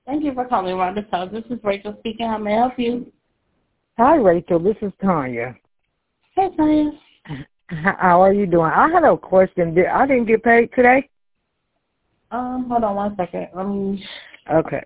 Thank you for calling Rhonda's House. This is Rachel speaking. How may I help you? Hi, Rachel. This is Tanya. Hey, Tanya. How are you doing? I had a question. I didn't get paid today? Hold on 1 second. Okay.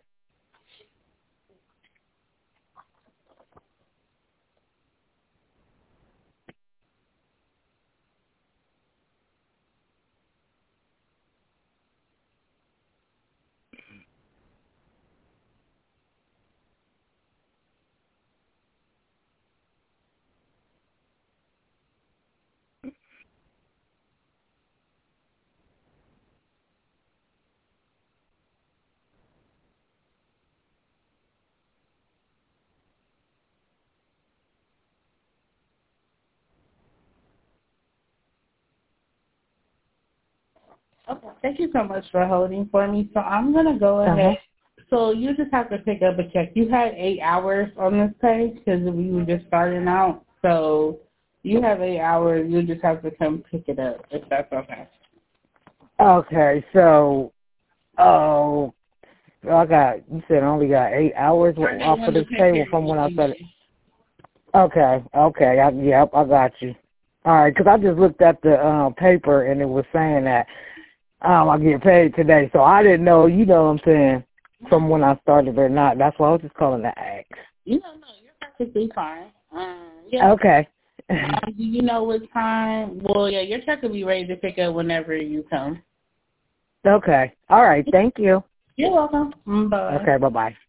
Okay. Thank you so much for holding for me. So I'm going to go ahead. So you just have to pick up a check. You had 8 hours on this page because we were just starting out. So you have 8 hours. You just have to come pick it up if that's okay. Okay, so, you said I only got 8 hours off of this table from when I started. Okay, I got you. All right, because I just looked at the paper and it was saying that I get paid today, so I didn't know, you know what I'm saying, from when I started or not. That's why I was just calling to ask. No, you're perfectly fine. Yeah. Okay. Do you know what time? Well, yeah, your check will be ready to pick up whenever you come. Okay. All right, thank you. You're welcome. Bye. Okay, bye-bye.